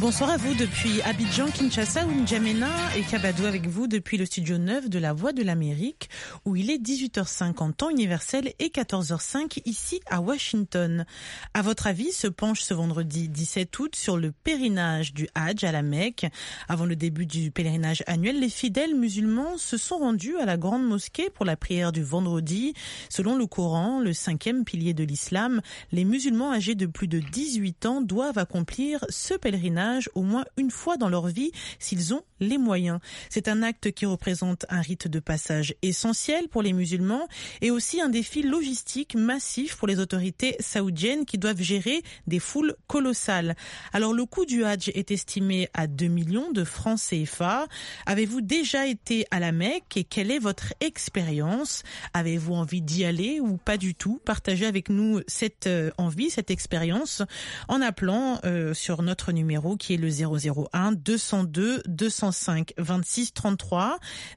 Bonsoir à vous depuis Abidjan, Kinshasa ou N'Djamena et Kabadou avec vous depuis le studio 9 de la Voix de l'Amérique où il est 18h05 en temps universel et 14h05 ici à Washington. À votre avis, se penche ce vendredi 17 août sur le pèlerinage du Hadj à la Mecque. Avant le début du pèlerinage annuel, les fidèles musulmans se sont rendus à la grande mosquée pour la prière du vendredi. Selon le Coran, le 5e pilier de l'islam, les musulmans âgés de plus de 18 ans doivent accomplir ce pèlerinage au moins une fois dans leur vie s'ils ont les moyens. C'est un acte qui représente un rite de passage essentiel pour les musulmans et aussi un défi logistique massif pour les autorités saoudiennes qui doivent gérer des foules colossales. Alors le coût du Hadj est estimé à 2 millions de francs CFA. Avez-vous déjà été à la Mecque et quelle est votre expérience? Avez-vous envie d'y aller ou pas du tout? Partagez avec nous cette envie, cette expérience en appelant sur notre numéro qui est le 001 202 205 26 33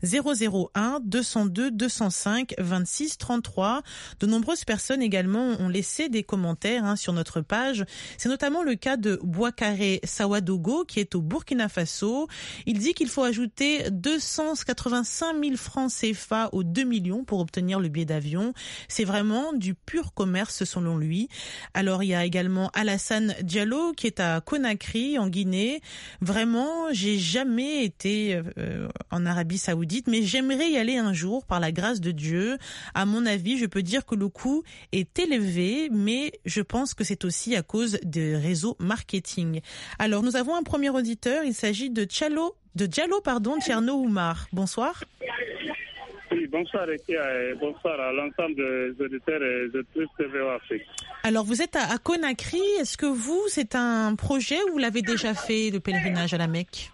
001 202 205 26 33. De nombreuses personnes également ont laissé des commentaires sur notre page. C'est notamment le cas de Boakare Sawadogo qui est au Burkina Faso. Il dit qu'il faut ajouter 285 000 francs CFA aux 2 millions pour obtenir le billet d'avion. C'est vraiment du pur commerce selon lui. Alors il y a également Alassane Diallo qui est à Conakry en Guinée. Vraiment, j'ai jamais été en Arabie Saoudite, mais j'aimerais y aller un jour par la grâce de Dieu. À mon avis, je peux dire que le coût est élevé, mais je pense que c'est aussi à cause des réseaux marketing. Alors, nous avons un premier auditeur. Il s'agit de Diallo, Tcherno Oumar. Bonsoir. Oui, bonsoir Ekia et bonsoir à l'ensemble des auditeurs et auditrices de VOA Afrique. Alors vous êtes à Conakry, est-ce que c'est un projet ou vous l'avez déjà fait, le pèlerinage à la Mecque?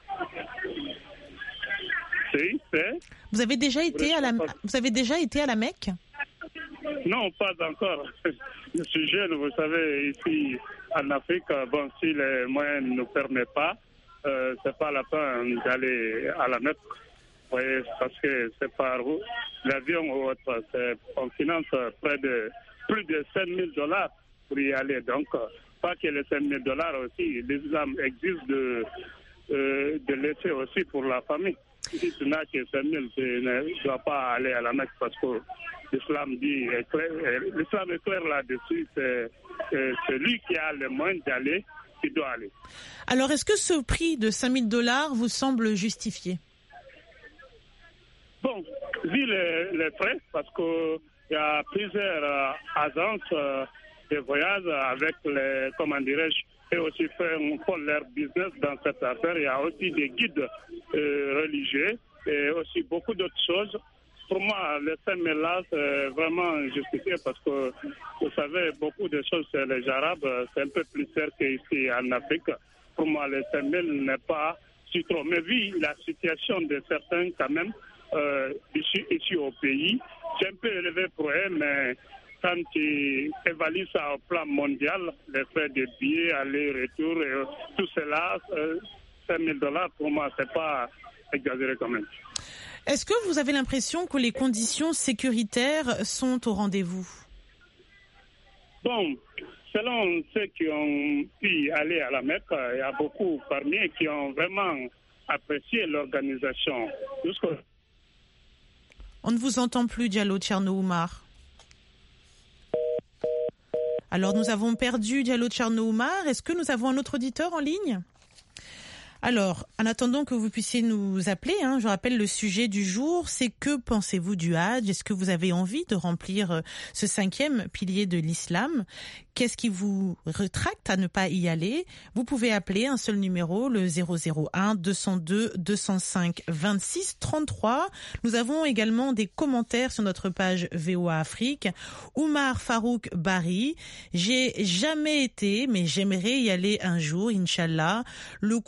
Oui, c'est. Vous avez déjà été à la Mecque? Non, pas encore. Je suis jeune, vous savez, ici en Afrique, bon, si les moyens ne nous permettent pas, c'est pas la peine d'aller à la Mecque. Oui, parce que c'est par l'avion ou autre, on finance plus de $5,000 pour y aller. Donc, pas que les $5,000 aussi, l'islam existe de laisser aussi pour la famille. Si tu n'as que 5,000, tu ne dois pas aller à la Mecque parce que l'islam est clair là-dessus. C'est celui qui a les moyens d'aller qui doit aller. Alors, est-ce que ce prix de $5,000 vous semble justifié? Bon, vu les frais, parce qu'il y a plusieurs agences de voyage avec et aussi font leur business dans cette affaire. Il y a aussi des guides religieux et aussi beaucoup d'autres choses. Pour moi, les 5,000 là, c'est vraiment justifié parce que, vous savez, beaucoup de choses chez les Arabes, c'est un peu plus cher qu'ici en Afrique. Pour moi, les 5,000 n'est pas si trop. Mais vu la situation de certains, quand même, ici au pays, c'est un peu élevé pour eux, mais quand tu évalues ça au plan mondial, les frais de billets, aller-retour, et tout cela, $5,000, pour moi, c'est pas exagéré quand même. Est-ce que vous avez l'impression que les conditions sécuritaires sont au rendez-vous? Bon, selon ceux qui ont pu aller à la Mecque, il y a beaucoup parmi eux qui ont vraiment apprécié l'organisation. On ne vous entend plus, Diallo Tcherno Oumar. Alors, nous avons perdu Diallo Tcherno Oumar. Est-ce que nous avons un autre auditeur en ligne? Alors, en attendant que vous puissiez nous appeler, je rappelle le sujet du jour, c'est que pensez-vous du Hadj? Est-ce que vous avez envie de remplir ce 5e pilier de l'islam? Qu'est-ce qui vous rétracte à ne pas y aller? Vous pouvez appeler un seul numéro, le 001 202 205 26 33. Nous avons également des commentaires sur notre page VOA Afrique. Oumar Farouk Bari, j'ai jamais été, mais j'aimerais y aller un jour, Inch'Allah. Le coût,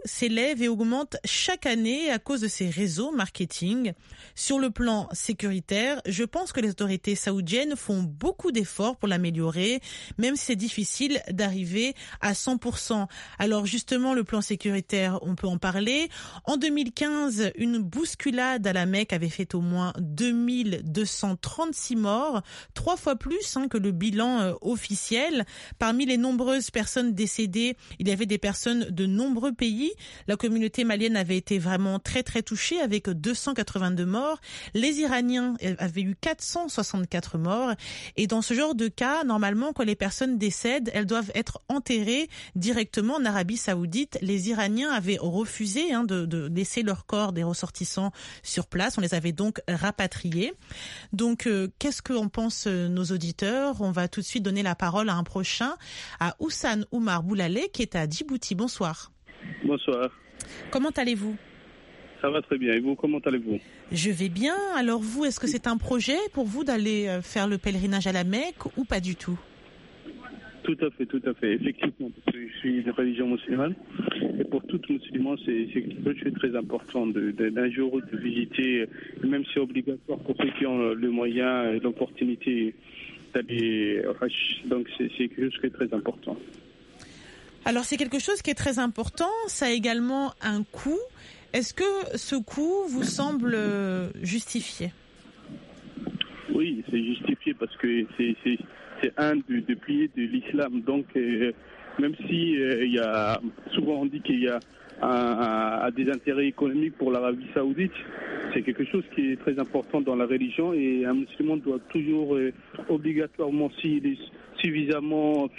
s'élève et augmente chaque année à cause de ces réseaux marketing. Sur le plan sécuritaire, je pense que les autorités saoudiennes font beaucoup d'efforts pour l'améliorer, même si c'est difficile d'arriver à 100%. Alors justement, le plan sécuritaire, on peut en parler. En 2015, une bousculade à la Mecque avait fait au moins 2236 morts, 3 fois plus que le bilan officiel. Parmi les nombreuses personnes décédées, il y avait des personnes de nombreux pays. La communauté malienne avait été vraiment très très touchée avec 282 morts. Les Iraniens avaient eu 464 morts. Et dans ce genre de cas, normalement, quand les personnes décèdent, elles doivent être enterrées directement en Arabie Saoudite. Les Iraniens avaient refusé de laisser leur corps des ressortissants sur place. On les avait donc rapatriés. Donc, qu'est-ce qu'en pensent nos auditeurs? On va tout de suite donner la parole à un prochain, à Houssane Oumar Boulalé, qui est à Djibouti. Bonsoir. Bonsoir. Comment allez-vous? Ça va très bien. Et vous, comment allez-vous? Je vais bien. Alors vous, est-ce que c'est un projet pour vous d'aller faire le pèlerinage à la Mecque ou pas du tout? Tout à fait. Effectivement, parce que je suis de religion musulmane. Et pour tout musulman, c'est quelque chose de très important d'un jour de visiter, même si c'est obligatoire pour ceux qui ont le moyen et l'opportunité d'aller au Hajj. Donc c'est quelque chose qui est très important. Alors c'est quelque chose qui est très important. Ça a également un coût. Est-ce que ce coût vous semble justifié? Oui, c'est justifié parce que c'est un des piliers de l'islam. Donc, même si il y a souvent on dit qu'il y a des intérêts économiques pour l'Arabie Saoudite, c'est quelque chose qui est très important dans la religion et un musulman doit toujours obligatoirement, s'il est suffisamment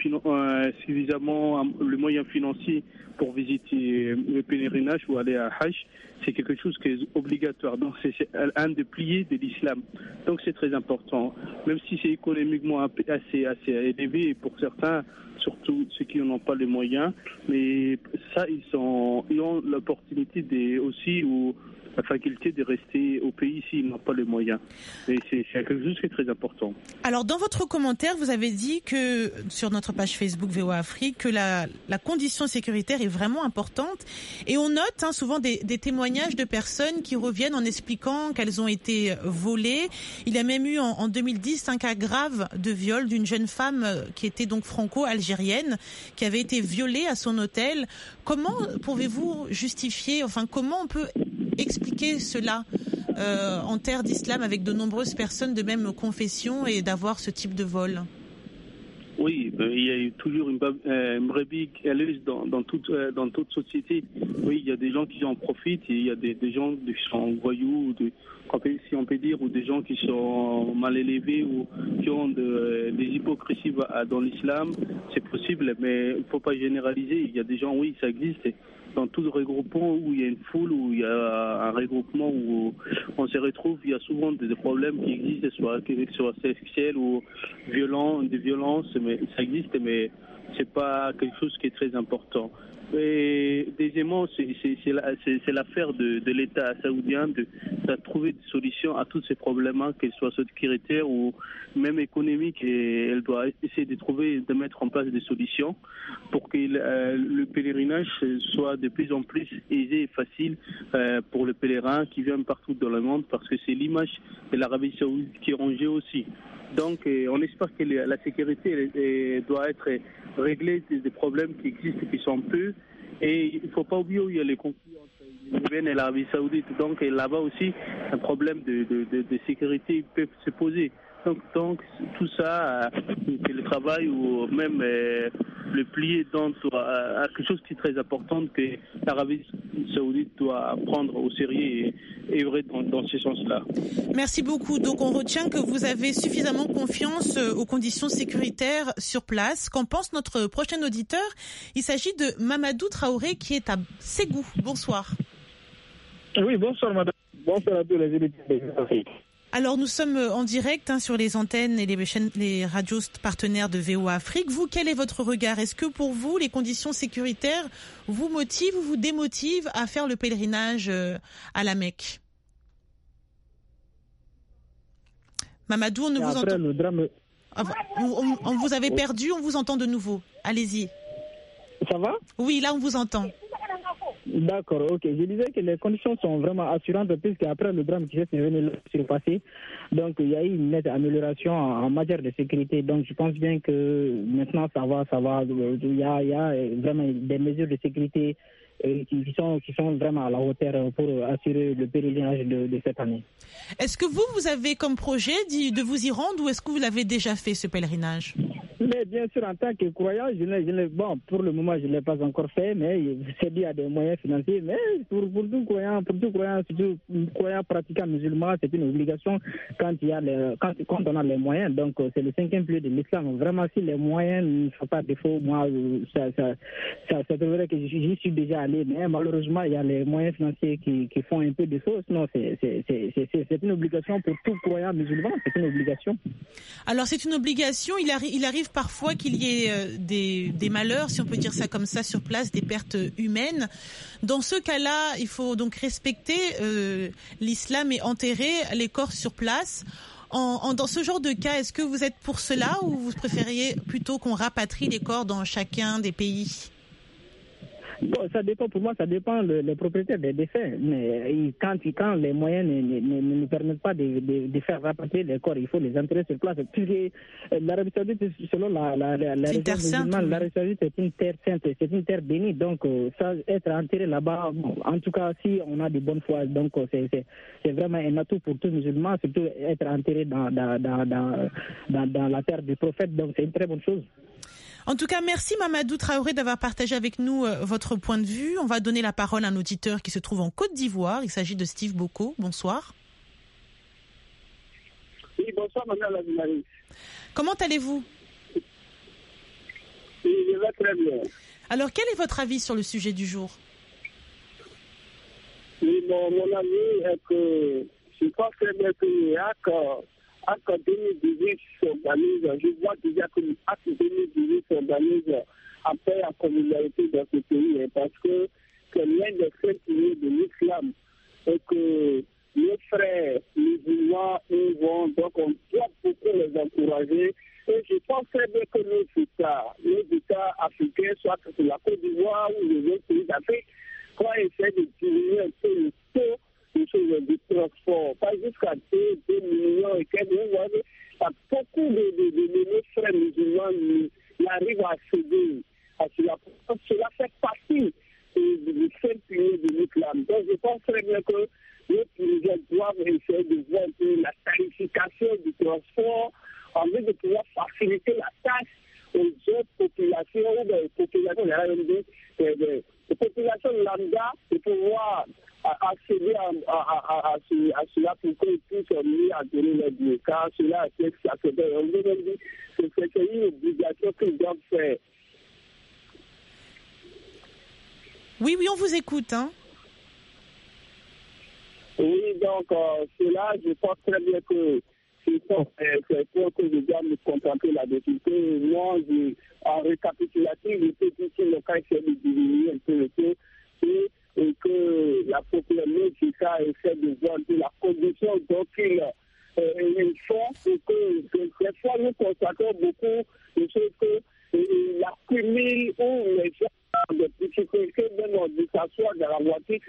le moyen financier pour visiter le pèlerinage ou aller à Hajj, c'est quelque chose qui est obligatoire. Donc c'est un des piliers de l'islam. Donc c'est très important, même si c'est économiquement assez élevé pour certains, surtout ceux qui n'ont pas les moyens. Mais ça, ils ont l'opportunité aussi ou la faculté de rester au pays s'ils n'ont pas les moyens. Et c'est quelque chose qui est très important. Alors, dans votre commentaire, vous avez dit que, sur notre page Facebook VOA Afrique, que la condition sécuritaire est vraiment importante. Et on note souvent des témoignages de personnes qui reviennent en expliquant qu'elles ont été volées. Il y a même eu en 2010 un cas grave de viol d'une jeune femme qui était donc franco-algérienne, qui avait été violée à son hôtel. Comment pouvez-vous justifier, comment on peut expliquer cela en terre d'islam avec de nombreuses personnes de même confession et d'avoir ce type de vol? Oui, il y a toujours une brebis galeuse dans toute société. Oui, il y a des gens qui en profitent et il y a des gens qui sont voyous, si on peut dire, ou des gens qui sont mal élevés ou qui ont des hypocrisies dans l'islam. C'est possible, mais il ne faut pas généraliser. Il y a des gens, oui, ça existe. Dans tout le regroupement où il y a une foule, où il y a un regroupement où on se retrouve, il y a souvent des problèmes qui existent, soit sexuels ou des violences, mais ça existe, mais c'est pas quelque chose qui est très important. Et deuxièmement, c'est l'affaire de l'État saoudien de trouver des solutions à tous ces problèmes, qu'ils soient sécuritaires ou même économiques. Et elle doit essayer de mettre en place des solutions pour que le pèlerinage soit de plus en plus aisé et facile pour le pèlerin qui vient partout dans le monde, parce que c'est l'image de l'Arabie Saoudite qui est en jeu aussi. Donc, on espère que la sécurité doit être réglée des problèmes qui existent, qui sont peu. Et il ne faut pas oublier où il y a les conflits entre l'Iran et l'Arabie Saoudite. Donc, là-bas aussi, un problème de sécurité peut se poser. Donc tout ça, c'est le travail ou même le plier dans quelque chose qui est très important que l'Arabie Saoudite doit prendre au sérieux et œuvrer dans ce sens-là. Merci beaucoup. Donc on retient que vous avez suffisamment confiance aux conditions sécuritaires sur place. Qu'en pense notre prochain auditeur? Il s'agit de Mamadou Traoré qui est à Ségou. Bonsoir. Oui, bonsoir madame. Bonsoir à tous les éditeurs d'Afrique. Alors nous sommes en direct sur les antennes et les radios partenaires de VOA Afrique. Vous, quel est votre regard? Est-ce que pour vous, les conditions sécuritaires vous motivent ou vous démotivent à faire le pèlerinage à la Mecque? Mamadou, on ne vous entend. Le drame... on vous avait perdu, on vous entend de nouveau. Allez-y. Ça va? Oui, là on vous entend. D'accord, ok. Je disais que les conditions sont vraiment assurantes puisqu'après le drame qui s'est venu sur le passé, donc il y a eu une nette amélioration en matière de sécurité. Donc je pense bien que maintenant ça va. Il y a vraiment des mesures de sécurité qui sont vraiment à la hauteur pour assurer le pèlerinage de cette année. Est-ce que vous avez comme projet de vous y rendre ou est-ce que vous l'avez déjà fait, ce pèlerinage? Mais bien sûr, en tant que croyant, pour le moment, je ne l'ai pas encore fait, mais c'est dû à des moyens financiers. Mais pour tout croyant, surtout croyant pratiquant musulman, c'est une obligation quand on a les moyens. Donc, c'est le 5e pilier de l'islam. Vraiment, si les moyens ne sont pas défaut, moi, c'est vrai que j'y suis déjà allé, mais malheureusement, il y a les moyens financiers qui font un peu défaut. Sinon, c'est une obligation pour tout croyant musulman. C'est une obligation. Alors, c'est une obligation. Il arrive parfois qu'il y ait des malheurs, si on peut dire ça comme ça, sur place, des pertes humaines. Dans ce cas-là, il faut donc respecter l'islam et enterrer les corps sur place. Dans ce genre de cas, est-ce que vous êtes pour cela ou vous préfériez plutôt qu'on rapatrie les corps dans chacun des pays? Bon, ça dépend, pour moi, ça dépend les propriétaires des défunts. Mais quand les moyens ne nous permettent pas de faire rapatrier les corps, il faut les enterrer sur place. Puisque l'Arabie Saoudite, selon la religion musulmane, l'Arabie Saoudite est une terre sainte, c'est une terre bénie. Donc, ça, être enterré là-bas, bon, en tout cas, si on a de bonnes foi, donc c'est vraiment un atout pour tout musulman, surtout être enterré dans la terre du prophète. Donc, c'est une très bonne chose. En tout cas, merci Mamadou Traoré d'avoir partagé avec nous votre point de vue. On va donner la parole à un auditeur qui se trouve en Côte d'Ivoire. Il s'agit de Steve Boko. Bonsoir. Oui, bonsoir madame la journaliste. Comment allez-vous? Oui, je vais très bien. Alors, quel est votre avis sur le sujet du jour? Oui, mon avis est que je pense très bien que Acte 2018 s'organise, je vois déjà que l'Acte 2018 s'organise après la communauté dans ce pays, parce que c'est l'un des faits piliers de l'islam et que les frères musulmans ils vont, donc on doit beaucoup les encourager. Et je pense très bien que nos États africains, soit que c'est la Côte d'Ivoire ou les autres pays d'Afrique, vont essayer de diminuer un peu le taux de transport, pas jusqu'à 2 millions et quelques. Vous voyez, il y a beaucoup de nos frères musulmans qui arrivent à céder à cela. Cela fait partie du seul pilier de l'islam. Donc je pense très bien que les dirigeants doivent essayer de voir la tarification du transport en vue de pouvoir faciliter la tâche aux autres populations ou des populations lambda de pouvoir accéder à cela pour qu'ils puissent mieux adhérer les biens. Car cela est exactement. On veut même dire que c'est une obligation qu'ils doivent faire. Oui, on vous écoute. Oui, donc cela, je pense très bien que c'est pour que je dois me contenter là-dessus. Moi, en récapitulatif, je peux dire que le cas essaie de diminuer un peu le taux et que la population essaie de voir la condition dont ils font et que des fois nous constatons beaucoup de choses que l'accumule ou les gens ont des difficultés même de s'asseoir dans la voiture,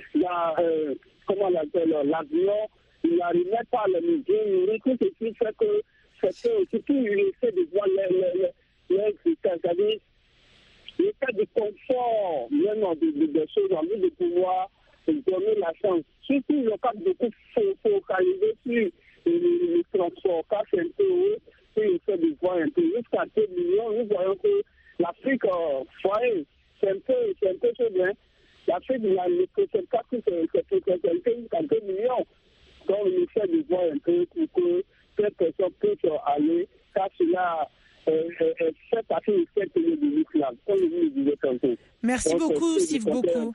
l'avion, il n'arrivait pas à le mesurer, tout ce qui fait que c'était aussi tout essaie de voir c'est-à-dire l'état de confort, même des choses en vue de pouvoir donner la chance. Surtout, le cas beaucoup focaliser sur le transport, car c'est un peu haut, puis essaie de voir un peu jusqu'à 2 millions. Nous voyons que l'Afrique, c'est un peu chaud, hein. L'Afrique, le pourcentage, c'est jusqu'à 2 millions. Donc, on essaie de voir un peu pour que cette personne puisse aller, car cela fait partie de cette pays de l'islam, comme je vous le disais tantôt. Merci beaucoup, Steve Boko.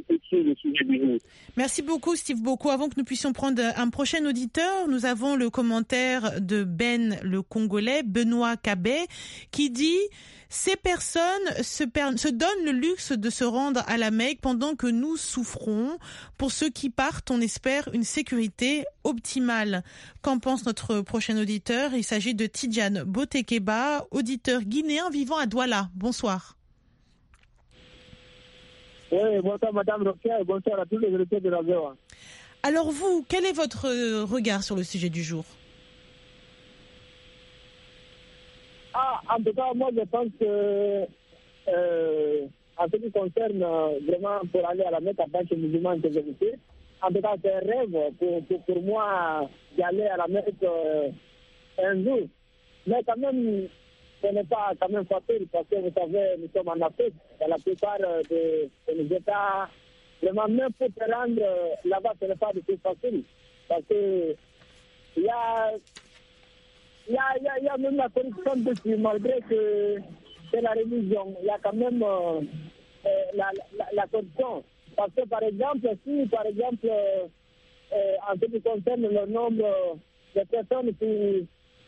Merci beaucoup, Steve Boko. Avant que nous puissions prendre un prochain auditeur, nous avons le commentaire de Ben, le Congolais, Benoît Cabet, qui dit « Ces personnes se donnent le luxe de se rendre à la Mecque pendant que nous souffrons. Pour ceux qui partent, on espère une sécurité optimale. » Qu'en pense notre prochain auditeur? Il s'agit de Tidjane Botekeba, auditeur guinéen vivant à Douala. Bonsoir. Oui, bonsoir Madame Roquia et bonsoir à tous les auditeurs de la VOA. Alors vous, quel est votre regard sur le sujet du jour? En tout cas, moi je pense que en ce qui concerne vraiment pour aller à la Mecque en tant que musulman que je suis, en tout cas c'est un rêve pour moi d'aller à la Mecque un jour. Mais quand même, ce n'est pas quand même facile parce que vous savez, nous sommes en Afrique. Et la plupart de nos États, vraiment même pour se rendre là-bas, ce n'est pas du tout facile. Parce que il y a même la corruption dessus, malgré que c'est la religion. Il y a quand même la corruption. Parce que par exemple, si par exemple, en ce qui concerne le nombre de personnes qui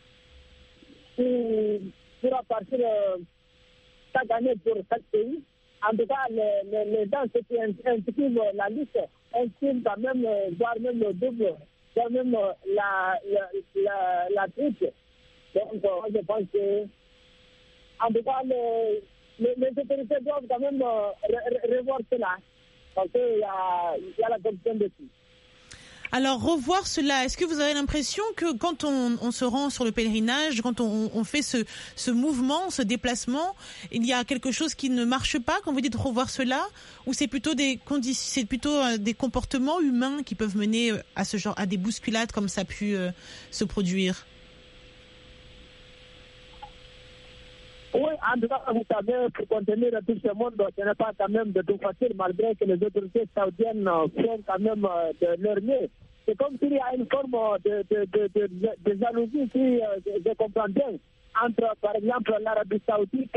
pourra partir chaque année pour chaque pays. En tout cas, les gens qui inscrivent la liste inscrivent quand même, voire même le double, voire même la triple. Donc, je pense que, en tout cas, les autorités doivent quand même revoir cela, parce qu'il y a la corruption dessus. Alors, revoir cela, est-ce que vous avez l'impression que quand on se rend sur le pèlerinage, quand on fait ce mouvement, ce déplacement, il y a quelque chose qui ne marche pas quand vous dites revoir cela, ou c'est plutôt des comportements humains qui peuvent mener à des bousculades comme ça a pu se produire? Oui, en tout cas, vous savez, pour contenir tout ce monde, ce n'est pas quand même de tout facile, malgré que les autorités saoudiennes font quand même de leur mieux. C'est comme s'il y a une forme de jalousie, si je comprends bien, entre, par exemple, l'Arabie saoudite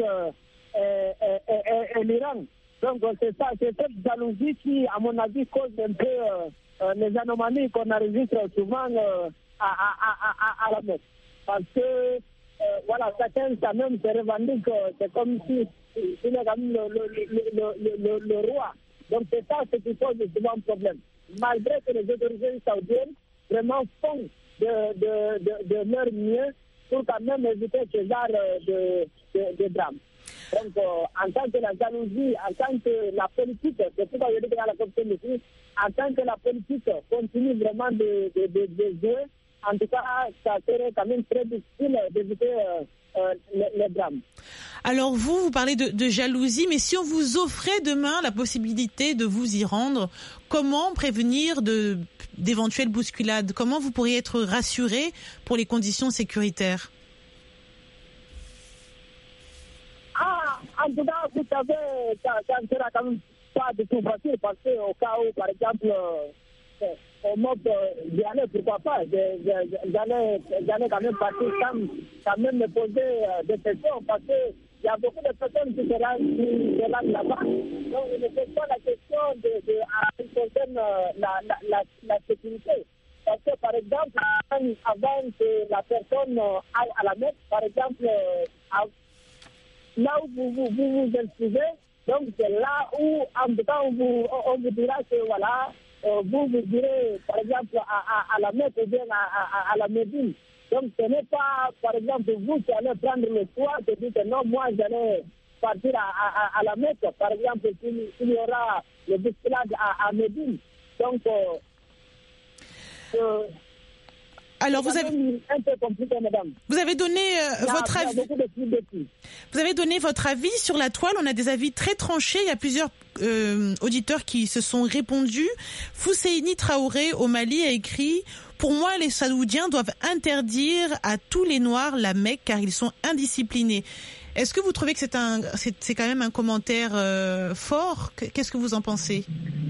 et l'Iran. Donc, c'est ça, c'est cette jalousie qui, à mon avis, cause un peu les anomalies qu'on enregistre souvent à la Mecque. Parce que voilà, chacun quand même se revendique, c'est comme si il est quand même le roi. Donc c'est ça ce qui pose souvent un problème. Malgré que les autorités saoudiennes vraiment font de leur mieux pour quand même éviter ce genre de drame. Donc en tant que la jalousie, en tant que la politique, c'est tout à dire dans la corruption ici, en tant que la politique continue vraiment de jouer, en tout cas, ça serait quand même très difficile d'éviter les drames. Alors vous parlez de jalousie, mais si on vous offrait demain la possibilité de vous y rendre, comment prévenir d'éventuelles bousculades? Comment vous pourriez être rassuré pour les conditions sécuritaires? En tout cas, vous savez, ça ne sera quand même pas du tout facile parce qu'au cas où, par exemple, au mode d'y aller, pourquoi pas, j'allais quand même partir quand même me poser des questions parce qu'il y a beaucoup de personnes qui se rendent là-bas. Donc, il ne pose pas la question en ce qui concerne la sécurité. Parce que, par exemple, avant que la personne aille à la Mecque, par exemple, là où vous inscrivez, donc c'est là où, en tout cas, on vous dira que voilà, vous direz, par exemple, à la Mecque ou bien à la Médine. Donc, ce n'est pas, par exemple, vous qui allez prendre le choix de dire que non, moi, j'allais partir à la Mecque. Par exemple, s'il y aura le bousculade à Médine. Donc, alors vous avez un peu compliqué, madame. Vous avez donné votre avis. Vous avez donné votre avis sur la toile. On a des avis très tranchés. Il y a plusieurs auditeurs qui se sont répondus. Fousseini Traoré au Mali a écrit: pour moi, les Saoudiens doivent interdire à tous les Noirs la Mecque car ils sont indisciplinés. Est-ce que vous trouvez que c'est quand même un commentaire fort? Qu'est-ce que vous en pensez?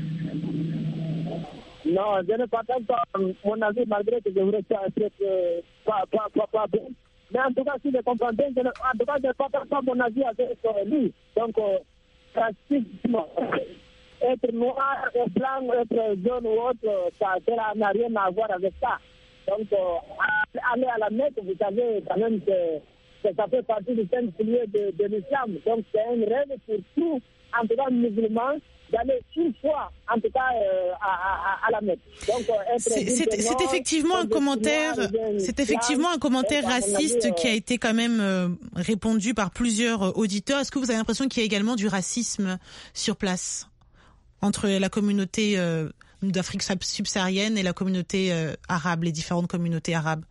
Non, je ne partage pas mon avis, malgré que je voudrais pas bon. Mais en tout cas, si je comprends bien, en tout cas, je ne partage pas mon avis avec lui. Donc, pratiquement, être noir, être blanc, être jaune ou autre, ça n'a rien à voir avec ça. Donc, aller à la Mecque, vous savez, quand même, que ça fait partie du 5 piliers de l'islam. Donc, c'est un rêve pour tout, en tout cas, musulman, d'aller une fois, en tout cas, à la Mecque. Donc, c'est effectivement un commentaire, raciste qui a été quand même répondu par plusieurs auditeurs. Est-ce que vous avez l'impression qu'il y a également du racisme sur place entre la communauté d'Afrique subsaharienne et la communauté arabe, les différentes communautés arabes?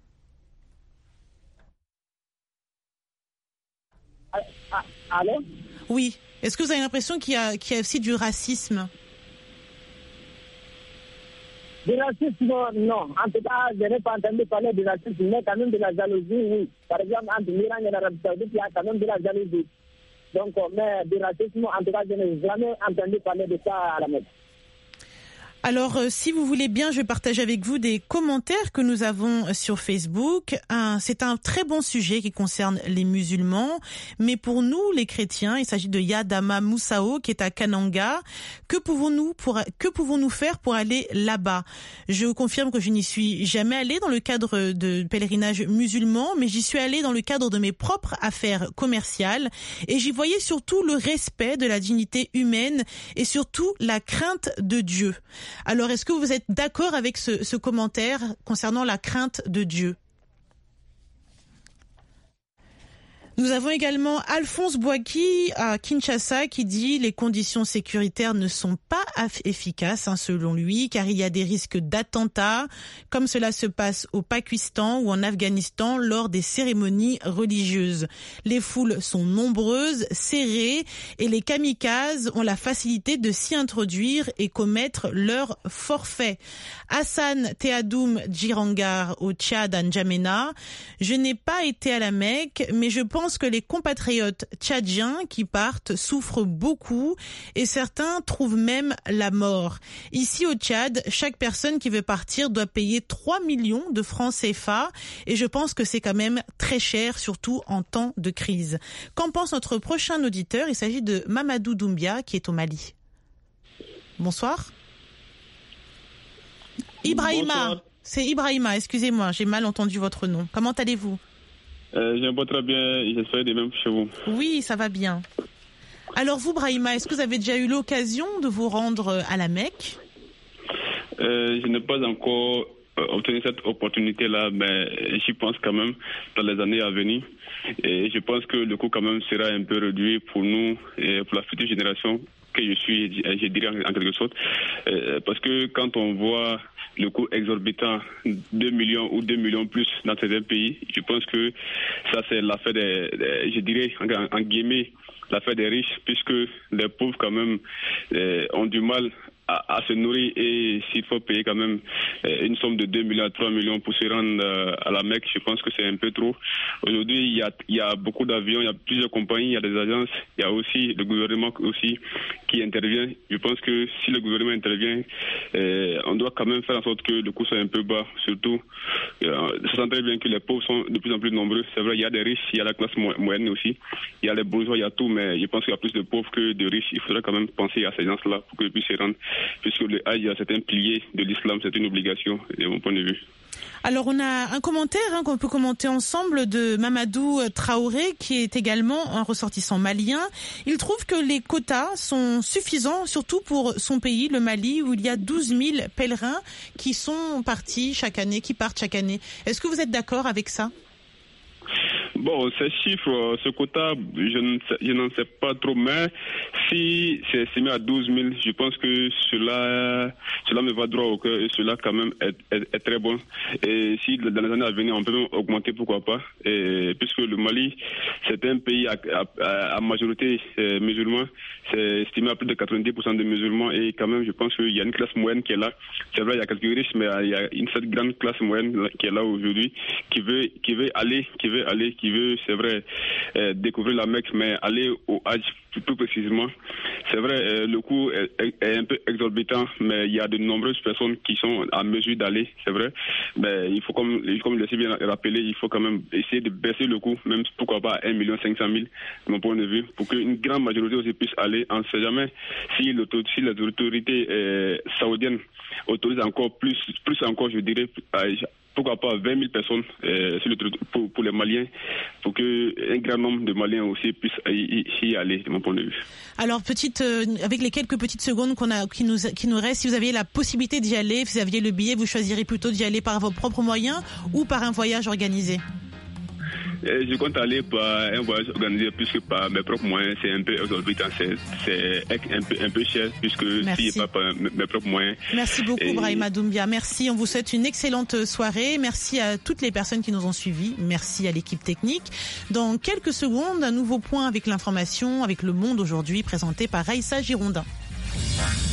Allô? Oui. Est-ce que vous avez l'impression qu'il y a aussi du racisme? Du racisme, non. En tout cas, je n'ai pas entendu parler de racisme, mais quand même de la jalousie, oui. Par exemple, entre l'Iran et l'Arabie Saoudite, il y a quand même de la jalousie. Donc, mais du racisme, en tout cas, je n'ai jamais entendu parler de ça à la Mecque. Alors, si vous voulez bien, je vais partager avec vous des commentaires que nous avons sur Facebook. C'est un très bon sujet qui concerne les musulmans, mais pour nous, les chrétiens, il s'agit de Yadama Moussao qui est à Kananga. Que pouvons-nous faire pour aller là-bas? Je vous confirme que je n'y suis jamais allée dans le cadre de pèlerinage musulman, mais j'y suis allée dans le cadre de mes propres affaires commerciales et j'y voyais surtout le respect de la dignité humaine et surtout la crainte de Dieu. Alors, est-ce que vous êtes d'accord avec ce commentaire concernant la crainte de Dieu? Nous avons également Alphonse Boaki à Kinshasa qui dit les conditions sécuritaires ne sont pas efficaces selon lui car il y a des risques d'attentats comme cela se passe au Pakistan ou en Afghanistan lors des cérémonies religieuses. Les foules sont nombreuses, serrées et les kamikazes ont la facilité de s'y introduire et commettre leurs forfaits. Hassan Teadoum Djirangar au Tchad à N'Djamena. Je n'ai pas été à la Mecque mais je pense que les compatriotes tchadiens qui partent souffrent beaucoup et certains trouvent même la mort. Ici au Tchad, chaque personne qui veut partir doit payer 3 millions de francs CFA et je pense que c'est quand même très cher, surtout en temps de crise. Qu'en pense notre prochain auditeur? Il s'agit de Mamadou Doumbia qui est au Mali. Bonsoir. Ibrahima. Bonsoir. C'est Ibrahima, excusez-moi, j'ai mal entendu votre nom. Comment allez-vous? Je vais très bien, j'espère de même chez vous. Oui, ça va bien. Alors vous, Brahima, est-ce que vous avez déjà eu l'occasion de vous rendre à la Mecque? Je n'ai pas encore obtenu cette opportunité-là, mais j'y pense quand même dans les années à venir. Et je pense que le coût quand même sera un peu réduit pour nous et pour la future génération que je suis, je dirais en quelque sorte. Parce que quand on voit le coût exorbitant, 2 millions ou 2 millions plus dans certains pays, je pense que ça c'est l'affaire je dirais en guillemets, l'affaire des riches, puisque les pauvres quand même ont du mal à se nourrir et s'il faut payer quand même une somme de 2 millions à 3 millions pour se rendre à la Mecque, je pense que c'est un peu trop. Aujourd'hui, il y a beaucoup d'avions, il y a plusieurs compagnies, il y a des agences, il y a aussi le gouvernement aussi qui intervient. Je pense que si le gouvernement intervient, on doit quand même faire en sorte que le coût soit un peu bas. Surtout, ça sent très bien que les pauvres sont de plus en plus nombreux. C'est vrai, il y a des riches, il y a la classe moyenne aussi, il y a les bourgeois, il y a tout, mais je pense qu'il y a plus de pauvres que de riches. Il faudrait quand même penser à ces gens-là pour qu'ils puissent se rendre. Puisque le Hajj, c'est un pilier de l'islam, c'est une obligation, de mon point de vue. Alors, on a un commentaire qu'on peut commenter ensemble de Mamadou Traoré, qui est également un ressortissant malien. Il trouve que les quotas sont suffisants, surtout pour son pays, le Mali, où il y a 12 000 pèlerins qui partent chaque année. Est-ce que vous êtes d'accord avec ça? Bon, ces chiffres, ce quota, je n'en sais pas trop, mais si c'est estimé à 12 000, je pense que cela me va droit au cœur et cela quand même est très bon. Et si dans les années à venir on peut même augmenter, pourquoi pas, et puisque le Mali c'est un pays à majorité musulman, c'est estimé à plus de 90% de musulmans et quand même je pense qu'il y a une classe moyenne qui est là. C'est vrai, il y a quelques riches, mais il y a cette grande classe moyenne qui est là aujourd'hui, qui veut aller, c'est vrai, découvrir la Mecque, mais aller au Hajj plus précisément. C'est vrai, le coût est un peu exorbitant, mais il y a de nombreuses personnes qui sont à mesure d'aller, c'est vrai. Mais il faut, comme je l'ai bien rappelé, il faut quand même essayer de baisser le coût, même pourquoi pas à 1 500 000, de mon point de vue, pour qu'une grande majorité aussi puisse aller. On ne sait jamais si les autorités saoudiennes autorisent encore plus encore, je dirais, pourquoi pas 20 000 personnes pour les Maliens, pour qu'un grand nombre de Maliens aussi puissent y aller, de mon point de vue. Alors, avec les quelques petites secondes qui nous restent, si vous aviez la possibilité d'y aller, si vous aviez le billet, vous choisiriez plutôt d'y aller par vos propres moyens ou par un voyage organisé? Je compte aller par un voyage organisé puisque par mes propres moyens, c'est un peu exorbitant, c'est un peu cher puisque si pas par mes propres moyens. Merci beaucoup Brahima Doumbia, merci, on vous souhaite une excellente soirée, merci à toutes les personnes qui nous ont suivis, merci à l'équipe technique. Dans quelques secondes, un nouveau point avec l'information, avec Le Monde aujourd'hui, présenté par Raïssa Girondin.